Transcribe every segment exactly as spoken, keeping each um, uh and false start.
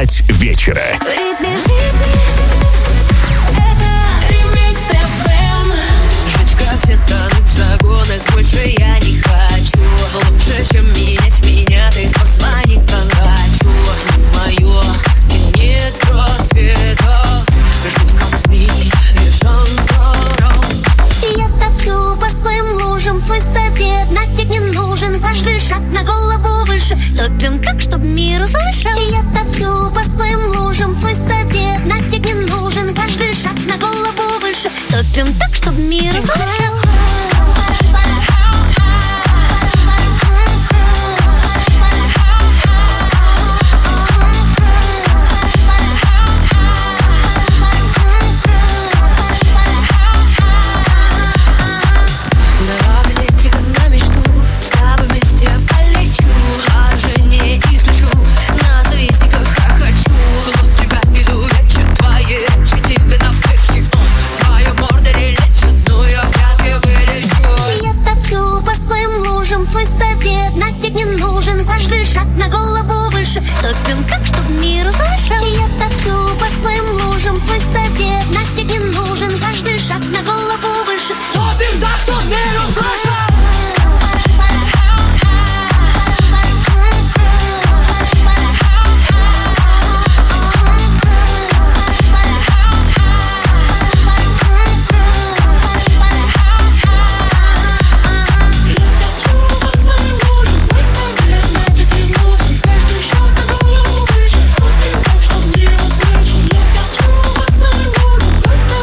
пять вечера. Ритм жизни — это ремикс эф эм. Жить как все танцы, загонок, больше я не хочу. Лучше, чем менять меня, ты позвони, хочу. Мое, где нет просветов. Жить как змеи, шанкаром. Я топлю по своим лужам, твой совет нафиг не нужен. Каждый шаг на голову выше, топим так, чтоб мир услышал. Я топлю по своим лужам, твой совет нафиг не нужен. Каждый шаг на голову выше, топим так, чтоб мир услышал. Твой совет нафиг не нужен. Каждый шаг на голову выше, топим так, чтоб мир услышал. Я топлю по своим лужам, твой совет нафиг не нужен. Каждый шаг на голову выше, топим так, чтоб мир услышал. Твой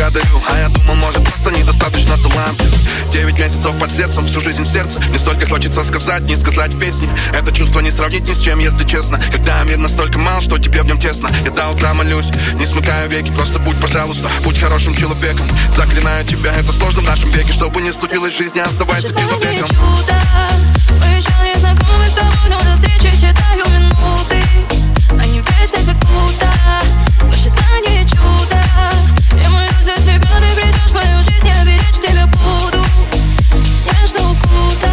тебя дарю. А я думал, может, просто недостаточно талантлив. Девять месяцев под сердцем, всю жизнь в сердце. Не столько хочется сказать, не сказать в песне. Это чувство не сравнить ни с чем, если честно. Когда мир настолько мал, что тебе в нем тесно. Я до утра молюсь, не смыкаю веки. Просто будь, пожалуйста, будь хорошим человеком. Заклинаю тебя, это сложно в нашем веке. Чтобы не случилось в жизни, оставайся человеком. Чудо, мы еще не знакомы с тобой, но до встречи считаю минуты. Они вечность как будто в ожидании чуда. Я молюсь за тебя, ты придешь в мою жизнь, я беречь тебя буду, нежно укутав.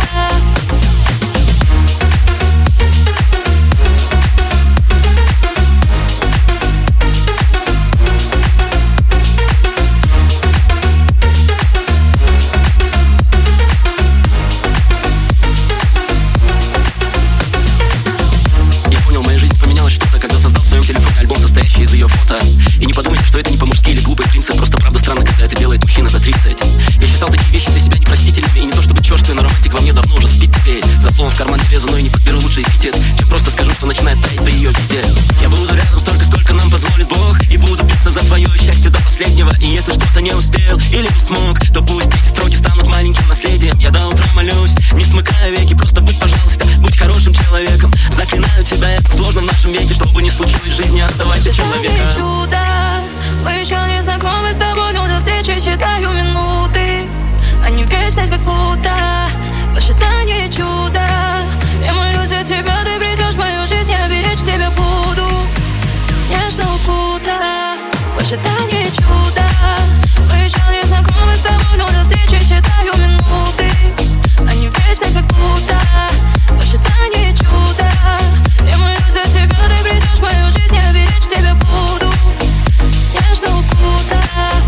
Из ее фото. И не подумайте, что это не по-мужски или глупый принцип. Просто правда странно, когда это делает мужчина за тридцать. Я считал такие вещи для себя непростительными. И не то чтобы черствый, но романтик во мне давно уже спит теперь. За словом в карман не лезу, но и не подберу лучший эпитет, чем просто скажу, что начинает таять при ее виде. Я буду рядом столько, сколько нам позволит Бог. И буду биться за твое счастье до последнего. И если что-то не успел или не смог, то пусть эти строки станут маленьким наследием. Я до утра молюсь, не смыкая веки. Просто будь, пожалуйста, будь хорошим человеком. Заклинаю тебя, это сложно в нашем веке. Чтобы не случилось в жизни, оставайся человеком. Чудо, мы еще не знакомы с тобой, но до встречи считаю минуты. Они вечность как будто в ожидании чуда. Я молюсь за тебя, ты придешь в мою жизнь, я беречь тебя буду, нежно укутав. В ожидании чуда, мы еще не знакомы с тобой, но до встречи считаю минуты. Они вечность как будто в ожидании чуда. Я молюсь за тебя, ты придешь в мою жизнь, я беречь тебя буду, нежно укутав.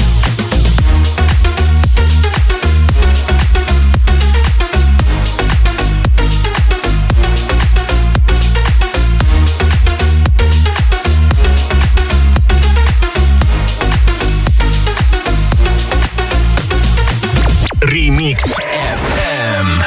Ремикс эф эм.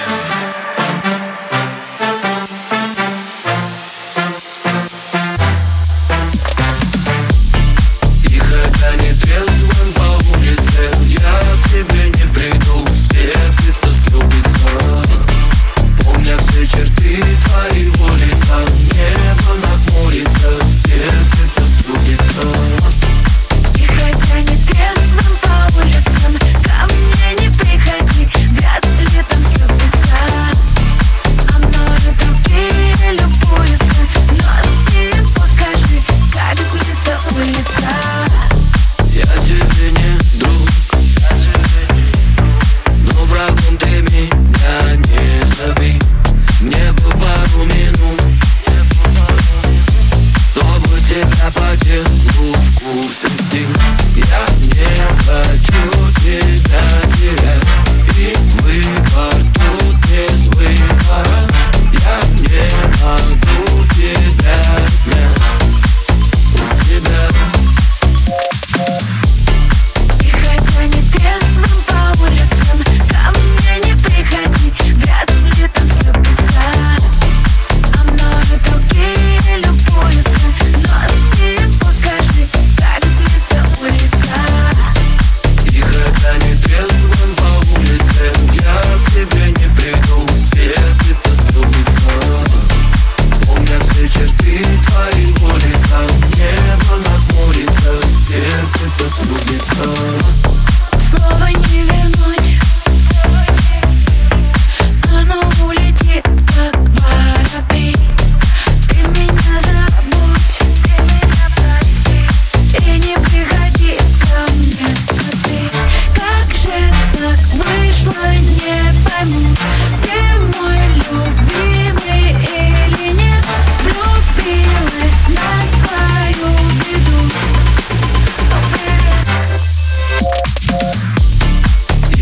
И хотя не трезвым по улице, я к тебе не приду. Стерпится, слюбится, помня все черты твоего лица. Небо нахмурится, стерпится, слюбится. И хотя не трезвым по улицам, ко мне не приходи, вряд ли там все пицца. А мною другие любуются, но ты им покажи, как злится улица. Я тебе не друг, но врагом ты меня не зови. Мне бы пару минут, чтобы тебя по делу в курсе ввести. Я не хочу тебя терять, и выбор тут без выбора. Я не могу тебя отнять у себя. И хотя не трезвым по улицам, ко мне не приходи, вряд ли там все пицца. А мною другие любуются, но ты им покажи, как злится улица. И хотя не трезвым по улице, я к тебе не приду. Стерпится, слюбится, помня все черты твоего лица. Небо нахмурится, стерпится, слюбится. Снова не вернуть, оно улетит, как воробей. Ты меня забудь и не приходи ко мне, а ты. Как же так вышло, не пойму, ты мой любимый или нет. Влюбилась на свою беду. И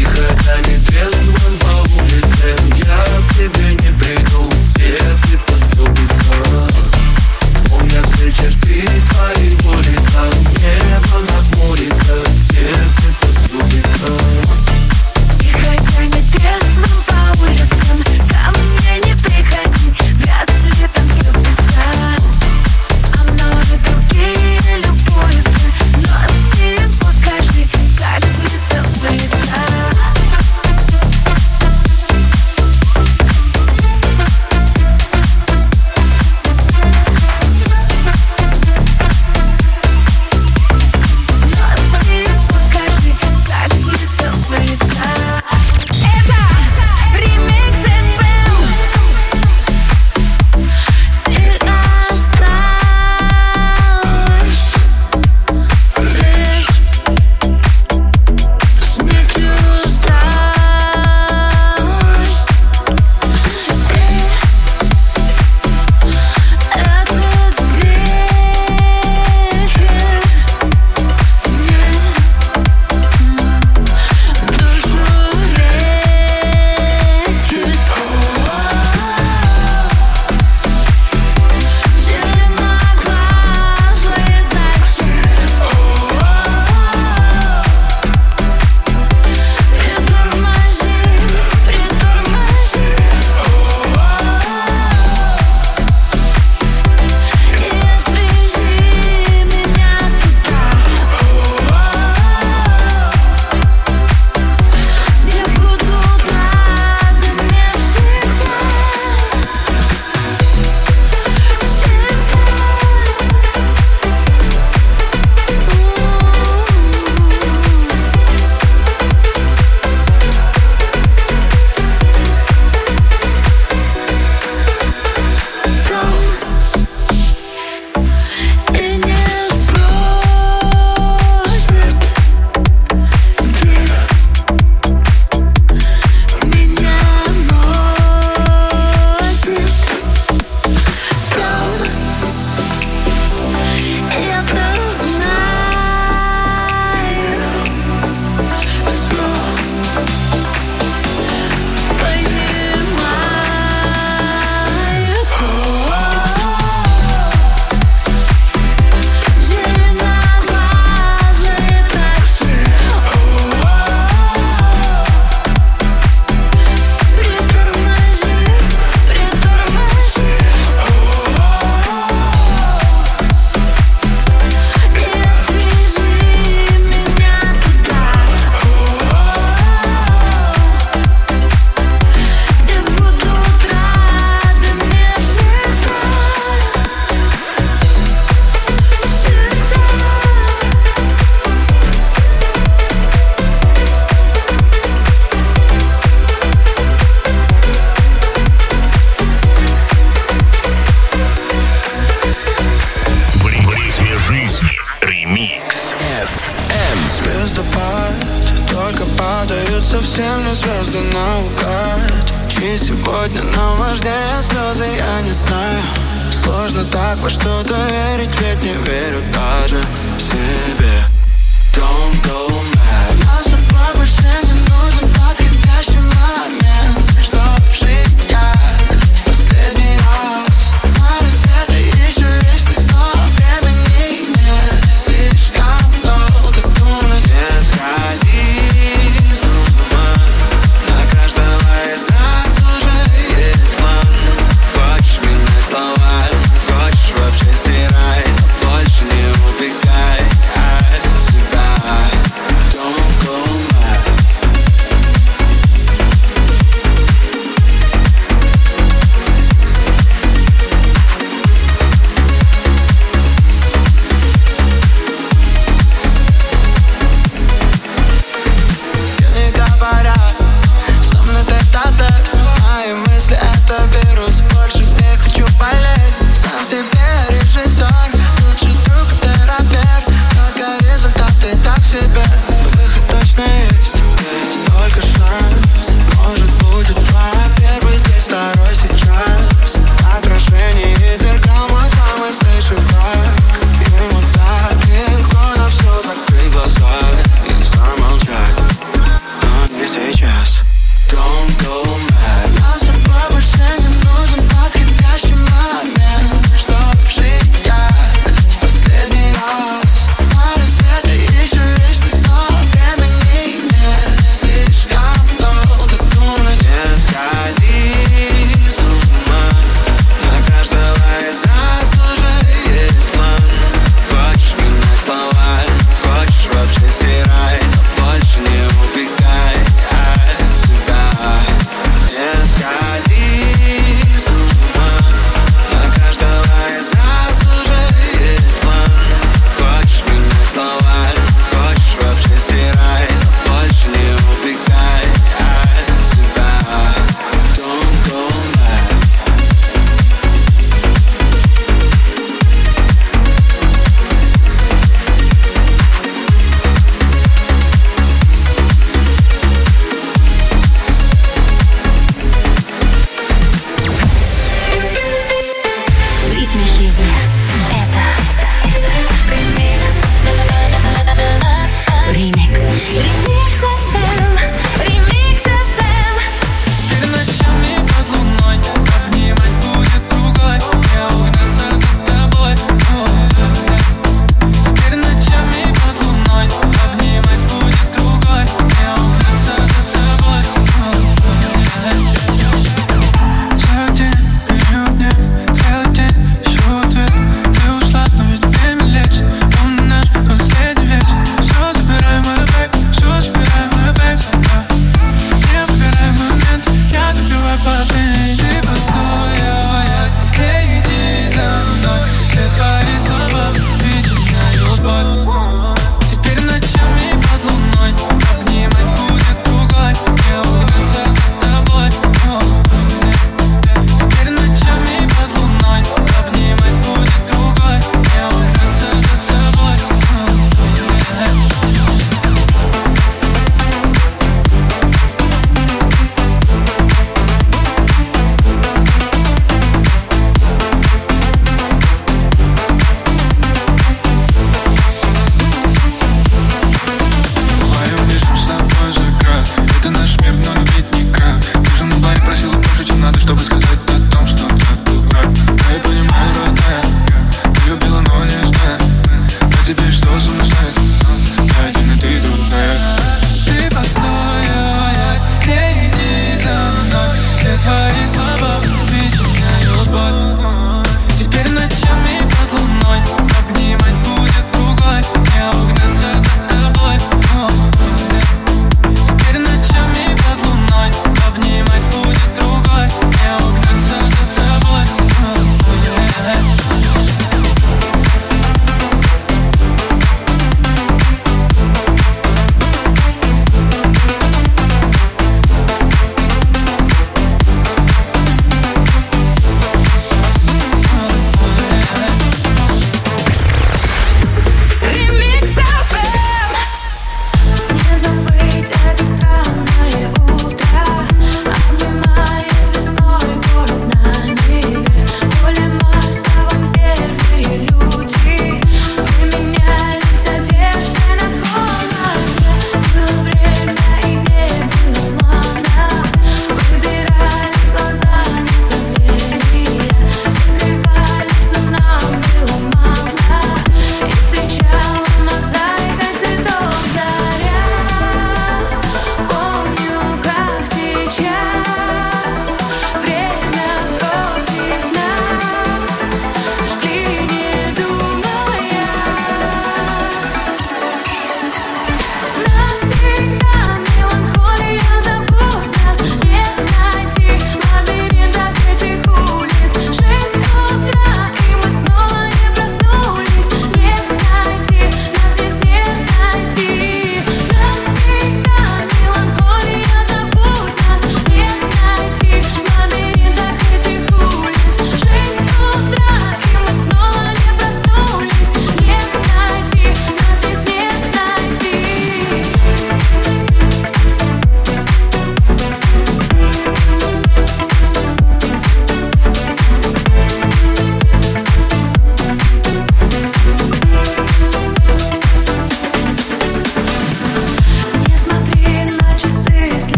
падают совсем не звезды наугад. Чьи сегодня нам важнее слезы, я не знаю. Сложно так во что-то верить, ведь не верю даже себе. Don't go mad. Нам с тобой больше не нужен подходящий момент, чтобы жить как в последний раз. На рассвете еще вечность, но времени нет. Слишком долго думать, не сходи с ума. На каждого из нас уже есть план. Хочешь менять слова, хочешь вообще стирай, но больше не убегай от тебя.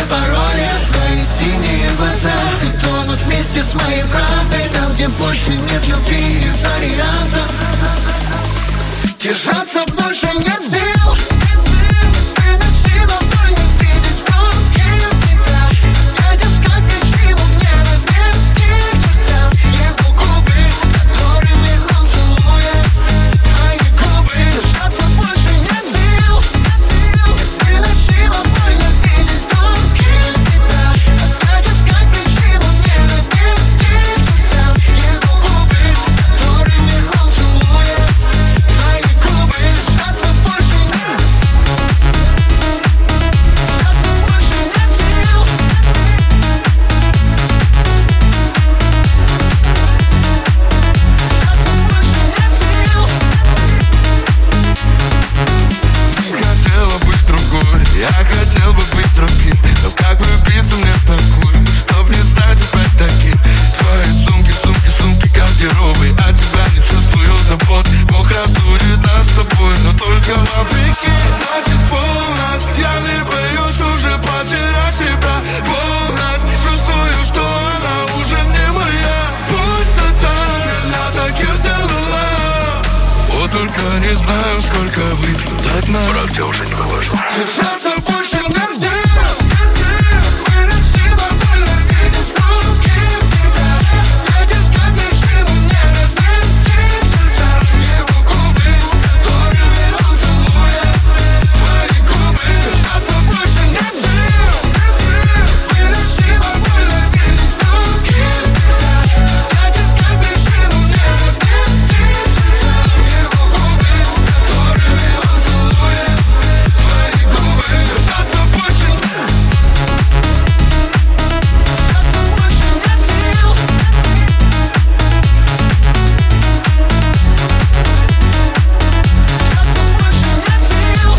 пароли, твои синие глаза и тонут вместе с моей правдой. Там, где больше нет любви и вариантов, держаться больше нет сил. Выносила больно видеть в руке тебя. Глядишь, как причину мне разметить чертям его губы, которыми он целует твои губы. Держаться больше нет сил. Выносила больно видеть в руке тебя. Глядишь, как причину мне разметить чертям его губы, которыми он целует твои губы. Держаться больше нет. Держаться больше нет сил. Держаться больше нет сил. Хотела быть другой, я хотел бы быть другим. Но как влюбиться мне в такую, чтоб не стать опять таким? Твои сумки, сумки, сумки гардеробы, от тебя не чувствую забот. Бог рассудит нас с тобой, но только вопреки. Значит полночь, я не боюсь уже потерять тебя. Полночь, чувствую, что она уже не моя. Пусть это меня таким сделала. Вот только не знаю, сколько выпью до дна. Правда, уже не вывожу. Держаться больше нет сил. Выносила больно видеть в руке тебя. Глядишь, как причину мне разметить чертям его губы, которыми он целует твои губы. Держаться больше нет сил. Выносила больно видеть в руке тебя. Глядишь, как причину мне разметить чертям его губы, которыми он целует твои губы. Держаться больше нет. Держаться больше нет сил. Держаться больше нет сил.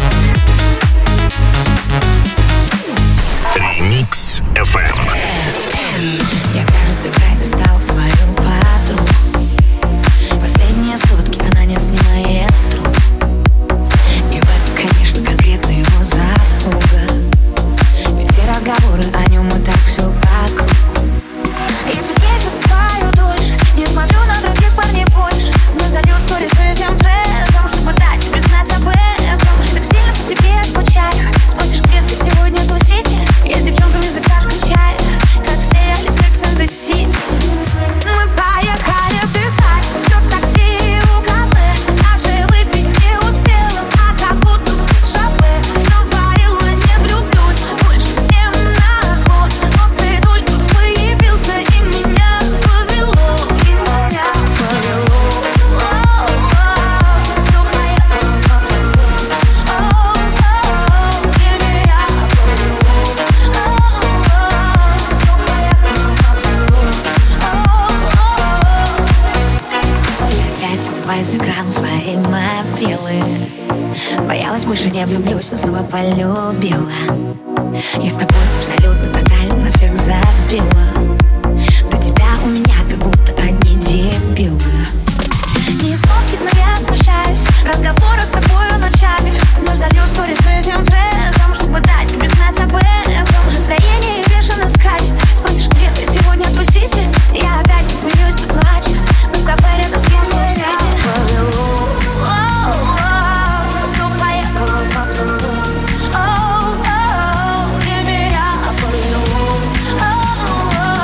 Ремикс эф эм. Я, кажется, край достал свою подругу. Последние сутки она не снимает трубку. И в этом, конечно, конкретно его заслуга. Ведь все разговоры о нем и так все по кругу. И теперь засыпаю дольше, не смотрю на других парней больше. Но залью сторис с этим треком, чтобы дать признать об этом. Так сильно по тебе скучаю. Спросишь, где ты сегодня тусить? Я с девчонками за чашкой чая, как в сериале Sex and the City. Мы поехали писать, все в такси у кафе. Даже выпить не успела, а как будто в шафе. Говорила, не влюблюсь больше всем назло. Но ты только появился и меня повело. И меня повело. Оу-оу, все поехало по кругу. Оу-оу, и меня повело. Оу-оу, все поехало по кругу. Я опять улыбаюсь экрану своей мобилы. Боялась, больше не влюблюсь, но снова полюбила. Я с тобой абсолютно тотально на всех забила. До тебя у меня как будто одни дебилы. Не из ночи, но я смущаюсь в разговорах с тобою ночами. Но залью сторис с этим треком, чтобы дать тебе знать об этом. Настроение бешено скачет. Спросишь, где ты сегодня тусить? Я опять не смеюсь и плачу. Мы в кафе рядом с Москвой Сити. Оу-оу, все поехало по кругу. Оу-оу, и меня повело. Оу-оу,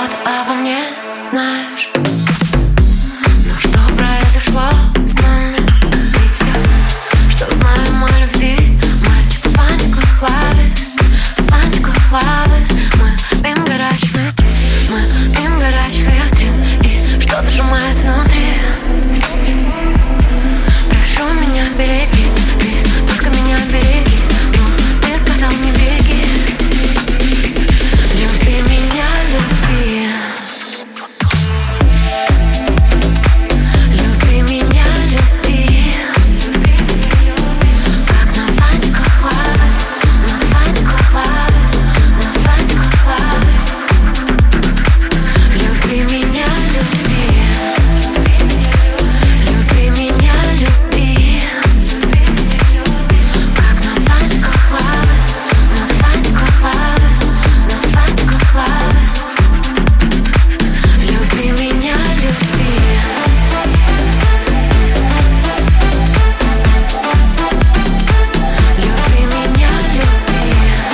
что-то обо мне знаешь. Но что произошло с нами? Ведь все, что знаем о любви, мальчик в фантиках лавис, в фантиках лавис. Мы пьем горячих, мы пьем горячих витрин, и что-то сжимает внутри. Прошу меня береги, ты только меня береги. Ну, ты сказал мне беги. Люби меня, люби. Люби меня, люби. Как на фантиках лавис, на фантиках лавис, на фантиках лавис. Люби меня, люби. Люби меня, люби. Как на фантиках лавис, на фантиках лавис, на фантиках лавис. Люби меня, люби. Люби меня, люби.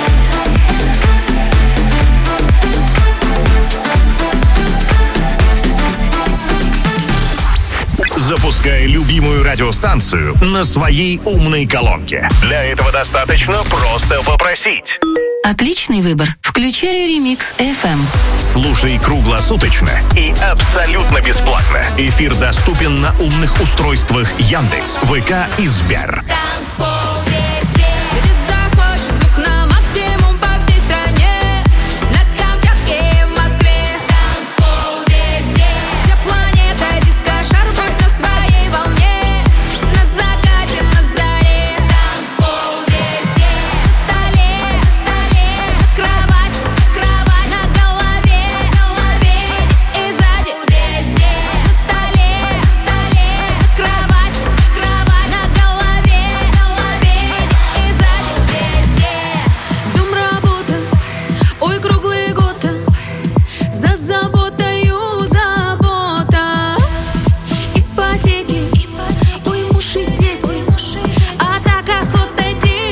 Запускай любимую радиостанцию на своей умной колонке. Для этого достаточно просто попросить. Отличный выбор. Включай Ремикс эф эм. Слушай круглосуточно и абсолютно бесплатно. Эфир доступен на умных устройствах Яндекс, ВК и Сбер. Танцпол везде, где захочешь, звук на максимум по всей стране. На Камчатке и в Москве. Танцпол везде, вся планета диско-шар бродит на своей волне. На закате, на заре. Танцпол везде, на столе, на столе, на кровать, на кровать, на голове, спереди и сзади. Везде, на столе, на столе, на кровать, на кровать, на голове, спереди и сзади. Везде. Дом, работа, ой, круглые годы. За заботою забота. Ипотеки, ой, муж и дети. А так охота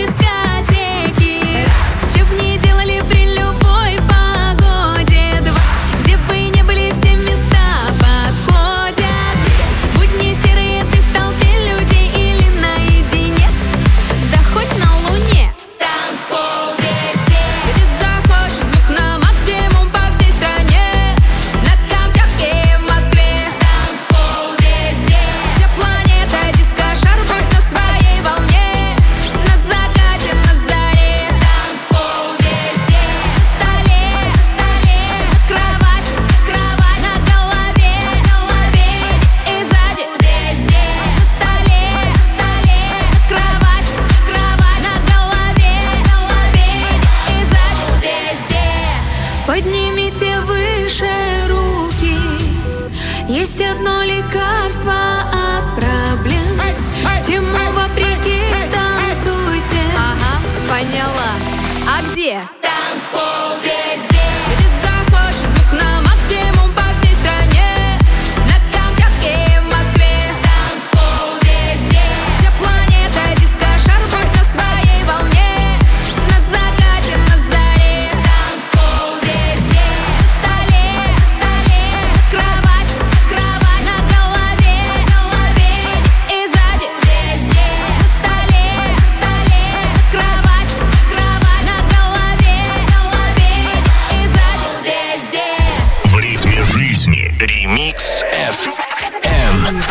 дискотеки. Че б не делали при любой погоде. Два, где бы не были, все места подходят. Будни серые, ты в толпе людей или наедине. Да хоть на луне. Танцпол везде, где захочешь, звук на максимум по всей стране. На Камчатке и в Москве. Танцпол везде, вся планета диско-шар бродит на своей волне. На закате, на заре. Танцпол везде, на столе, на столе, на кровать, на кровать, на голове, спереди и сзади. Везде, на столе, на столе, на кровать, на кровать, на голове, спереди и сзади. Везде. Поднимите выше руки. Есть одно лекарство от проблем. Всему вопреки танцуйте. Ага, поняла. А где? Танцпол везде, где захочешь, звук на максимум по всей стране. На Камчатке и в Москве. Танцпол везде, вся планета диско-шар бродит на своей волне. На закате, на заре. Танцпол везде, на столе, на столе, на кровать, на кровать, на голове, спереди и сзади. Везде, на столе, на столе, на кровать, на кровать, на голове, спереди и сзади. Везде. В ритме жизни. Ремикс эф эм.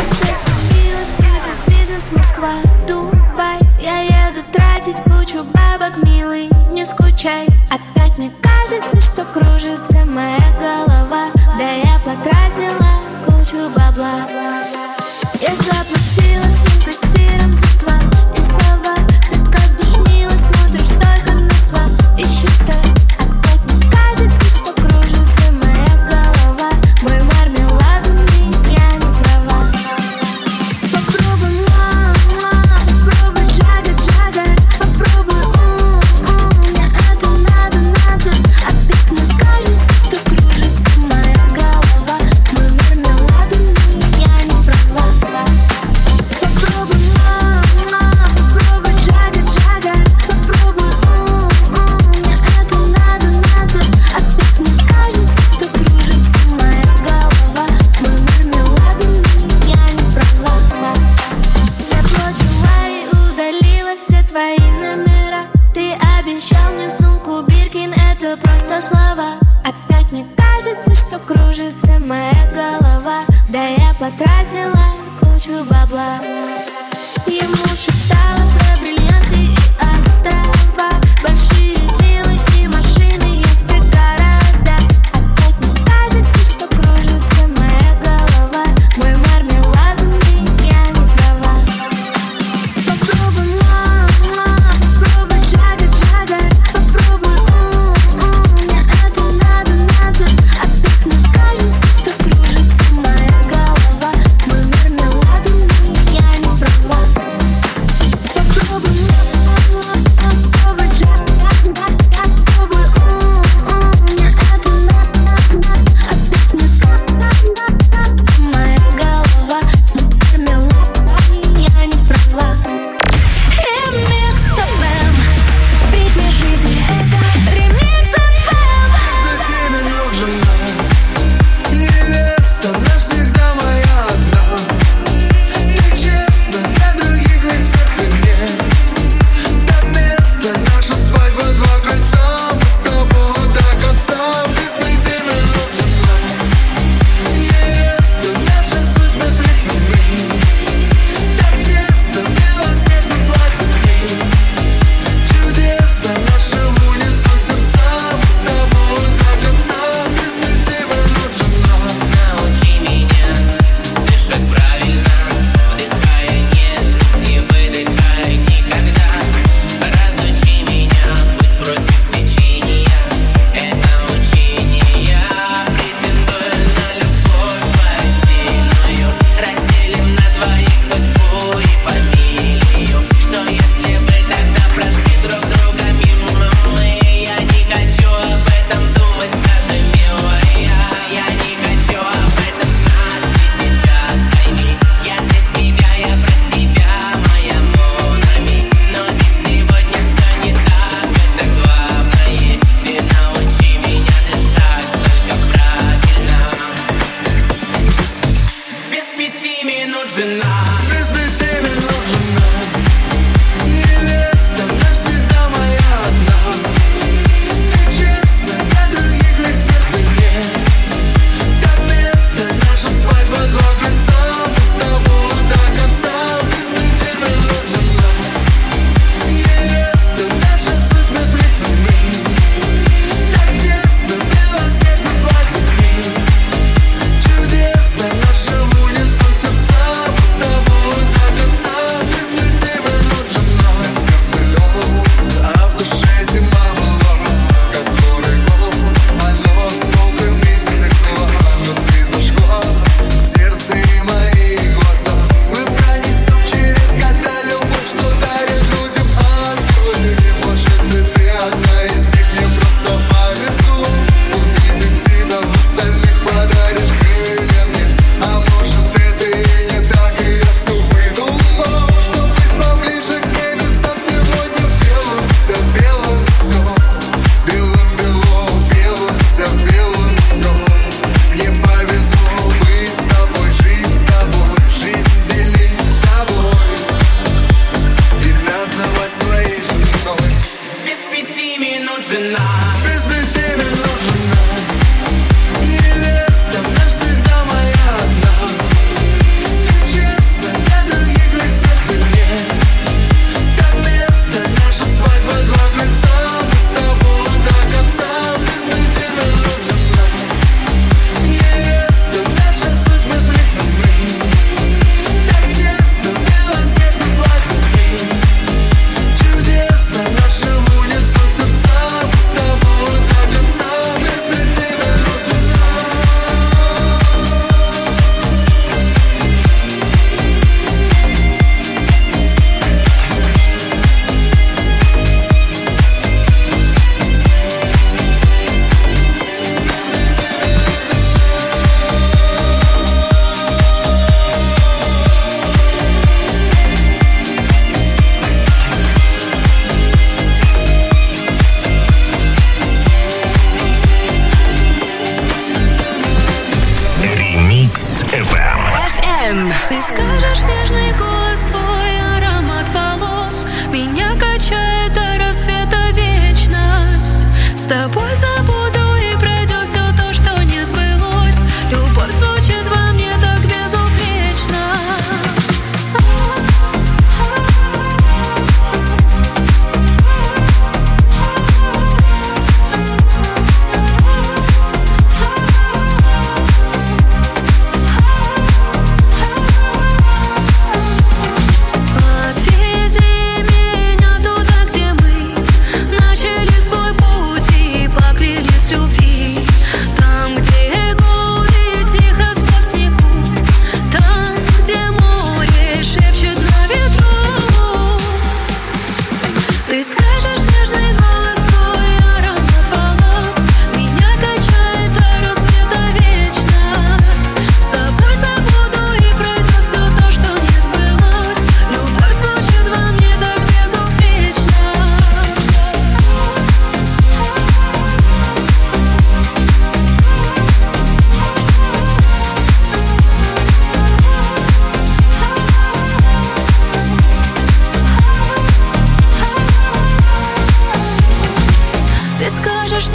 Бизнес Москва, Дубай. Я еду тратить кучу бабок, милый, не скучай. Опять мне кажется, что кружится моя голова. Да я потратила кучу бабла. Я заплатила всем кассирам за твои слова. Ты как душнила, смотришь только на свои счета. Опять мне кажется, что кружится моя голова. Мой мармеладный, я не права. Попробуй, мама, попробуй, джага, джага. Попробуй, м-м, мне это надо, надо.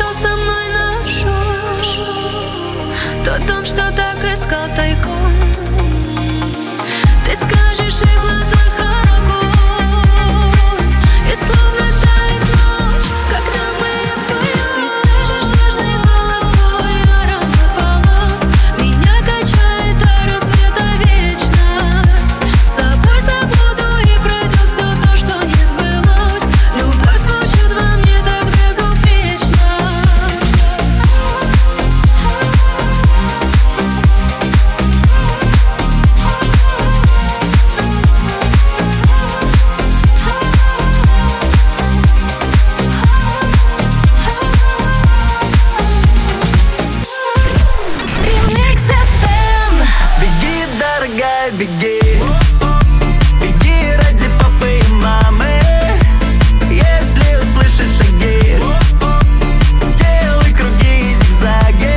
что со мной нашел, тот дом, что так искал тайком. Ты скажешь, и в глазах огонь, и словно тает ночь, когда мы вдвоем. Ты скажешь, нежный голос, твой аромат волос меня качает до рассвета вечность. С тобой забуду и пройдет все то, что не сбылось. Любовь звучит во мне так безупречно. Ремикс эф эм. Беги, дорогая, беги. Беги ради папы и мамы. Если услышишь шаги, делай круги и зигзаги.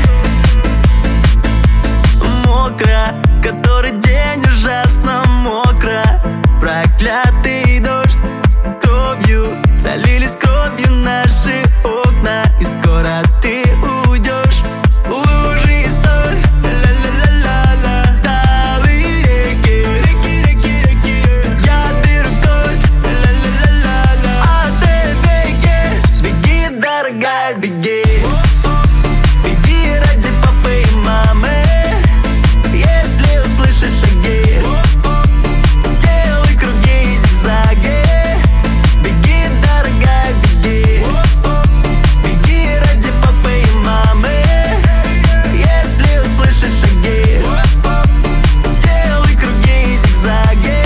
Мокро, который день ужасно мокро. Проклятый дождь, кровью залились кровью наши окна. И скоро ты уйдешь в лужи и соль. Ла-ла-ла-ла-ла. Талые реки, реки, реки, реки. Я беру кольт. Ла-ла-ла-ла-ла. А ты беги, беги, дорогая, беги. Беги ради папы и мамы. Если услышишь шаги, делай круги и зигзаги. Беги, дорогая, беги. Беги ради папы и мамы. Если услышишь шаги, делай круги и зигзаги.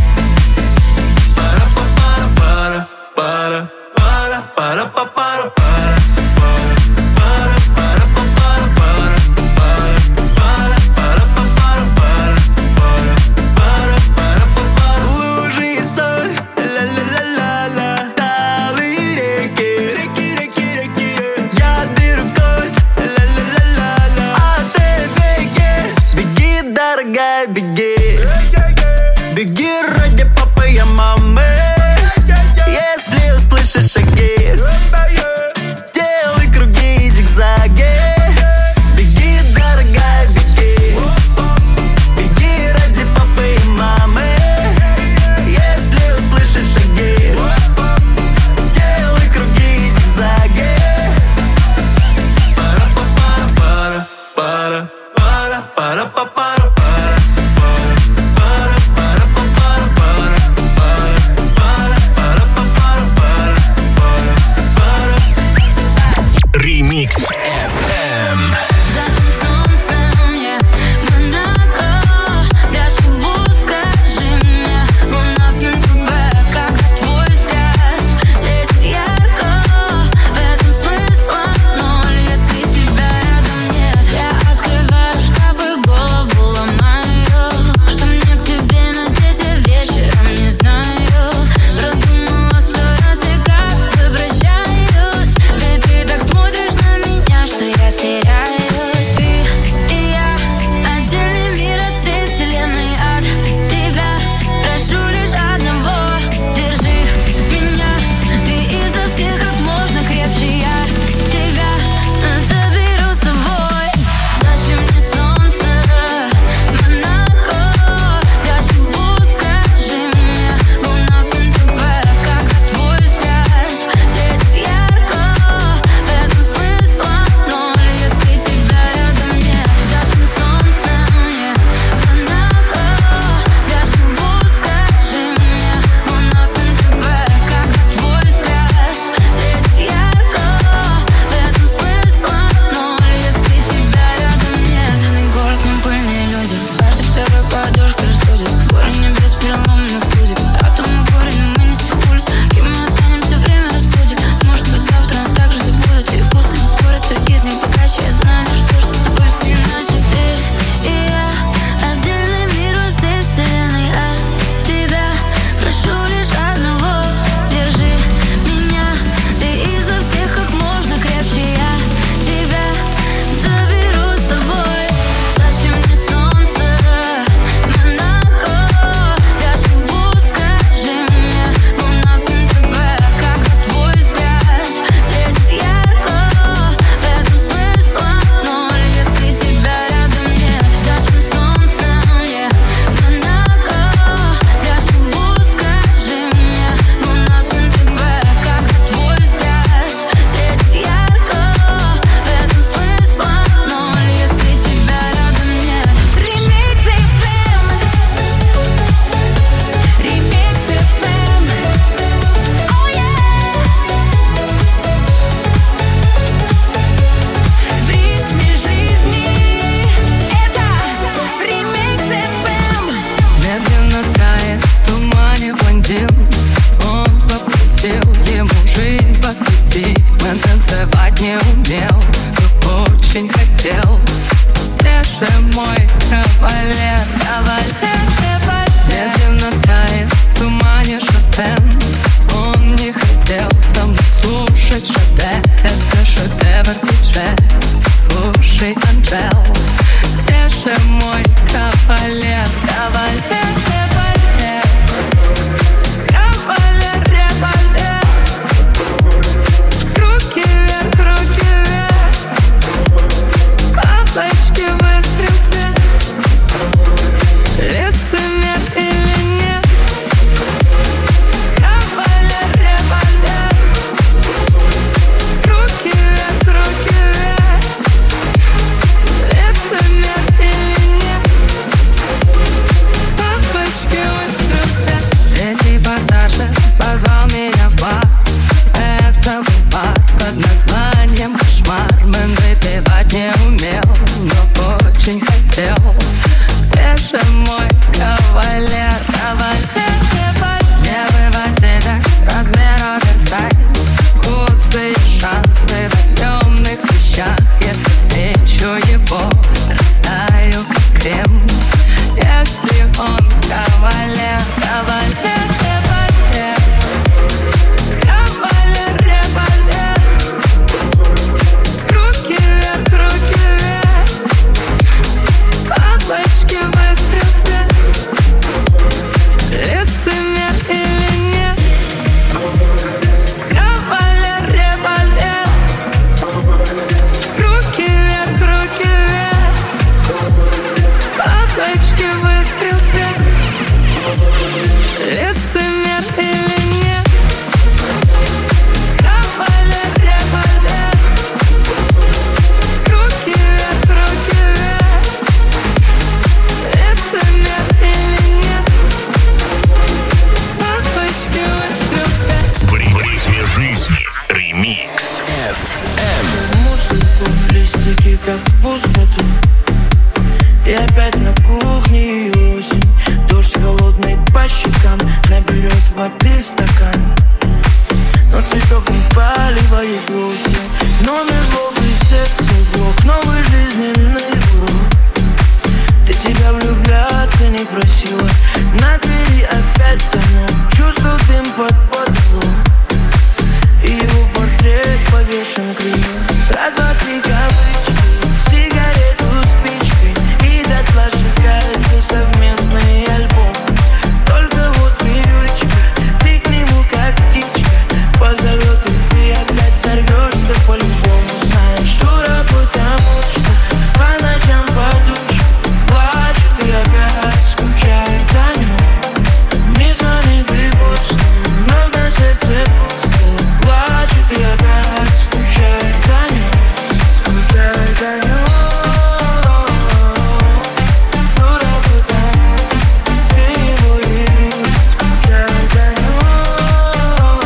Пара-па-пара-пара, пара, пара, пара-па-пара, пара, пара, пара-па-пара-пара, пара, пара, пара-па-пара-пара, пара, пара, пара-па-пара. Лужи и соль, ла-ла-ла-ла-ла. Талые реки, реки, реки, реки. Я беру кольт, ла-ла-ла-ла-ла. А ты беги, беги, дорогая, беги. Беги ради папы и мамы. Если услышишь шаги, делай круги и зигзаги. Беги, дорогая, беги. Беги ради папы и мамы. Если услышишь шаги, делай круги и зигзаги. Пара-па-пара-пара, пара, пара, пара-па-пара, пара, пара, пара-пара-па-пара, пара, пара, пара-пара-па-пара, пара, пара, пара. Ремикс эф эм. Зачем солнце мне Монако? Для чего, скажи мне? У нас на тебе, как твой взгляд, светит ярко. В этом смысла ноль, если тебя рядом нет. Я открываю шкаф и голову ломаю. Что мне к тебе надеть, я вечером не знаю. Продумала сто раз, и как возвращаюсь. Ведь ты так смотришь на меня. напевать не умел, но очень хотел. Где же мой кавалер, кавалер, кавалер? Медленно тает в тумане Шопен. Он не хотел со мной слушать Шопен. Это шедевр диджея. Слушай, Анжел, где же мой кавалер, кавалер, кавалер? Кавалер, револьвер. Руки вверх, руки вверх. Бабочки выстрелся. Лицемер или нет? Кавалер, револьвер. Руки вверх, руки вверх. Лицемер или нет? Бабочки выстрелся. Третий постарше позвал меня в бар. Это был бар под названием «Кошмар». Мэн выпивать не умел, но очень хотел. Где же мой кавалер, кавалер, кавалер? Не вывози так размер оверсайз. Куцы и шансы в объемных вещах. Если встречу его, растаю как крем. Если он кавалер, кавалер, кавалер. Кавалер, револьвер. Руки вверх, руки вверх. Бабочки выстрелся. Лицемер или нет? Кавалер, револьвер. Руки вверх, руки вверх. Бабочки выстрелся. Лицемер или нет? Кавалер, револьвер. Руки вверх, руки вверх. Лицемер или нет? Бабочки выстрелся. В ритме жизни. Ремикс. Музыку, листики, как в пустоту. И опять на кухне и осень. Дождь холодный по щекам. Наберет воды в стакан. Но цветок не поливает вовсе. Номер злобный, сердце блок. Новый жизненный урок. Ты тебя влюбляться не просила. На двери опять замок. Чувствую дым под потолок. И его портрет повешен криво. Раз, два, три, кавычки. Сигарету спичкой. И дотла сжигается совместный альбом. Только вот привычка. Ты к нему как птичка. Позовет и ты опять сорвешься по-любому. Знаешь, дура, потому что по ночам подушка плачет и опять скучает о нем. Не звонит и пусто, вновь на сердце пусто. Плачет и опять скучает о нем. Скучает о нем. Дура, потому ты его видишь. Скучает о нем.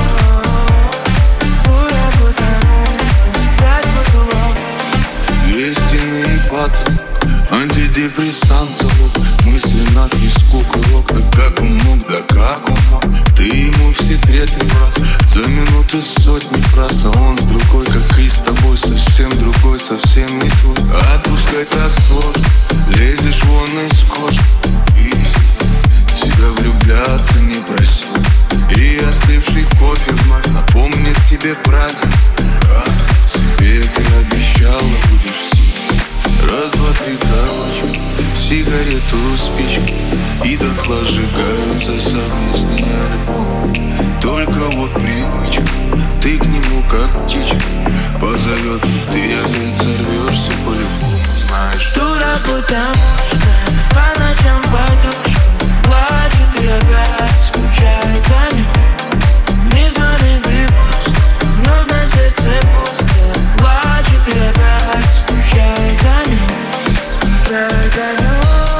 Дура, потому опять потолок. Истинный паттерн, антидепрессант залог. Мысленно из куколок. Да как он мог, да как он мог. Ты ему в секреты враз. За минуты сотни фраз. А он с другой, как и с тобой. Совсем другой, совсем не твой. Отпускай так сложно. Лезешь вон из кожи. И себя влюбляться не просил. И остывший кофе вновь напомнит тебе правильно. А себе ты обещала, будешь сильной. Раз, два, три, короче. Сигарету, спичку. И дотла сжигаются совместные альбомы. Только вот привычка. Ты к нему как птичка. Позовет, и ты опять сорвешься по-любому. Знаешь, дура, потому что по ночам подушка плачет и опять скучает о нем. Не звонит и пусто, вновь на сердце пусто. Плачет и опять скучает о нем. Скучает о нем.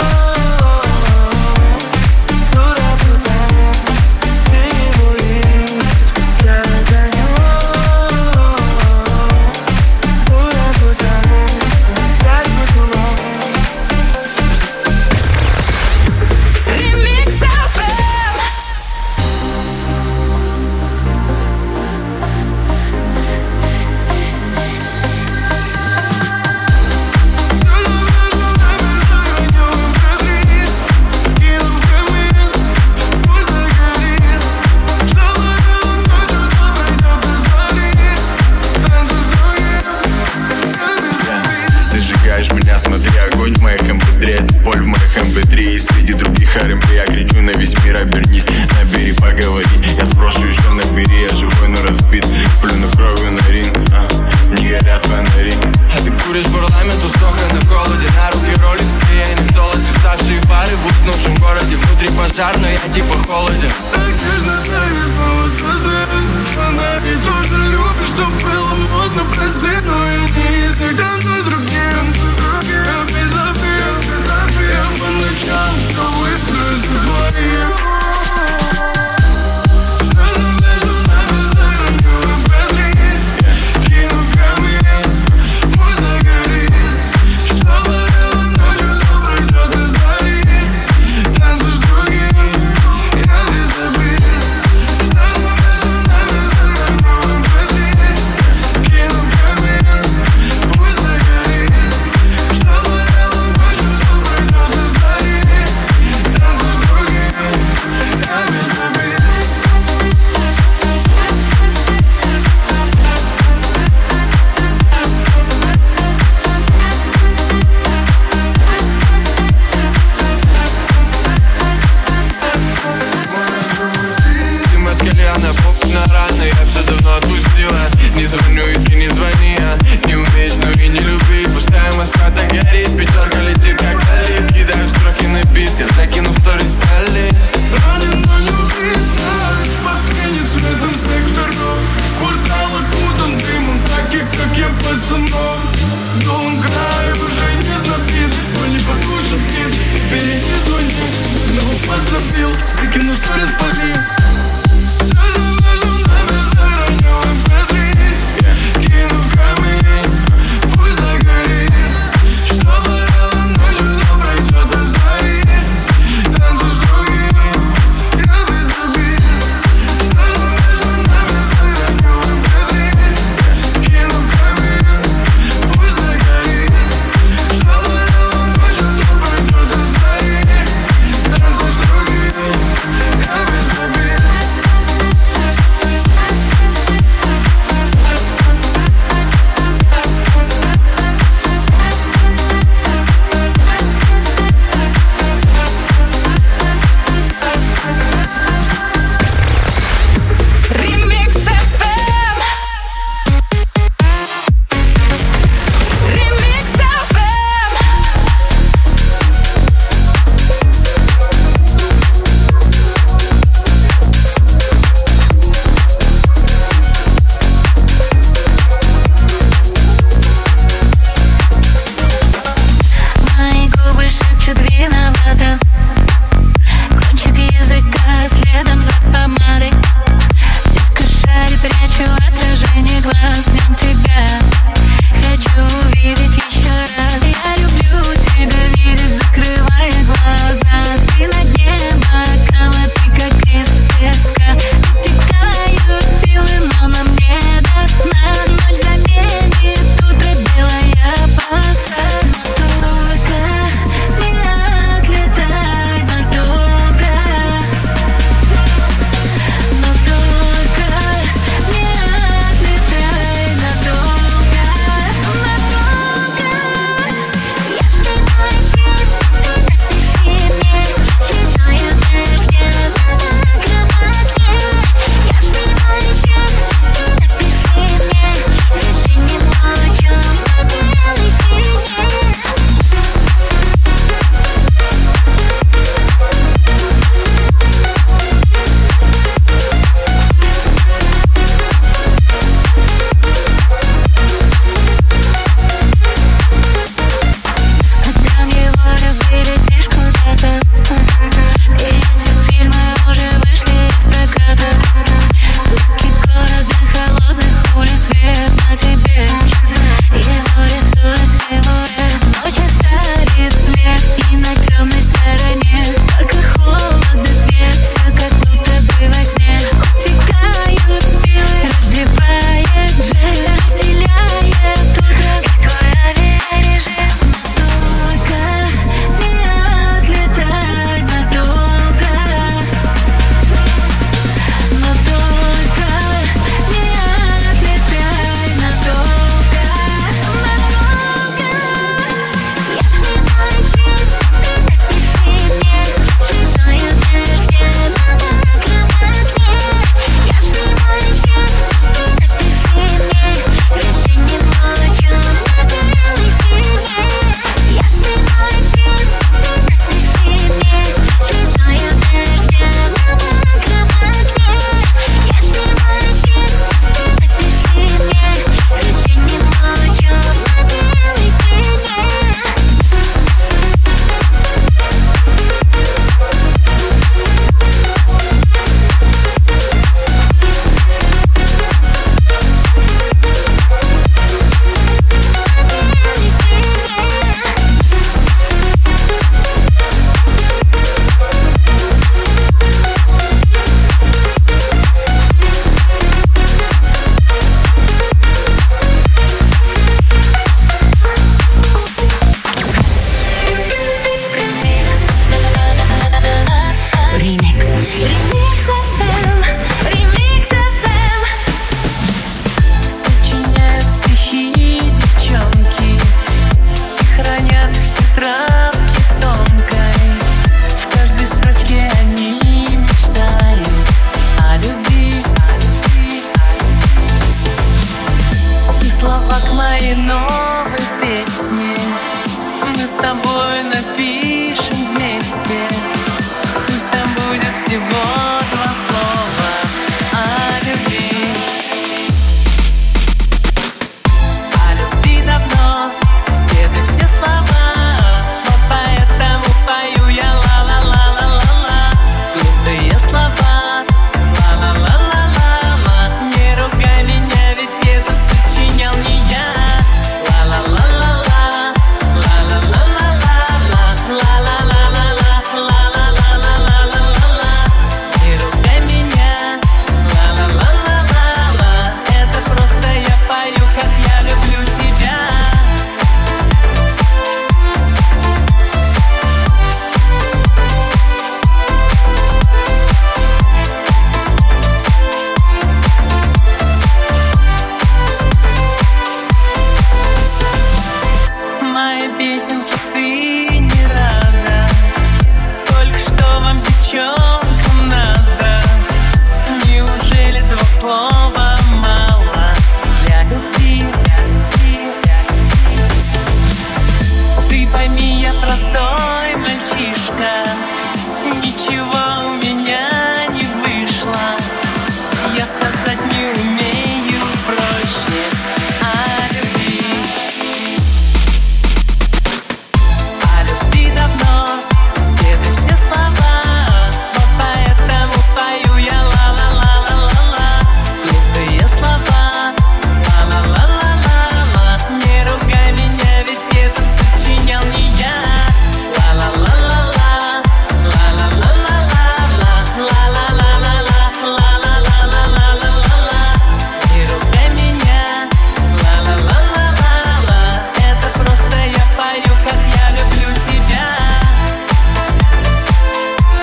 Дура, потому ты его видишь. Скучает о нем. Дура, потому опять потолок. Харем, я кричу на весь мир, обернись, набери, поговори. Я спрошу еще, набери, я живой, но разбит. Плюну кровью на ринг, а, не горят фонари. А ты куришь парламент, устохай на голоде. На руки роликс, сияйных золот, уставшие фары в уснувшем городе. Внутри пожар, но я типа холоден. Активно даешь повод на свет. Фонари тоже любишь, что было модно, прости, но я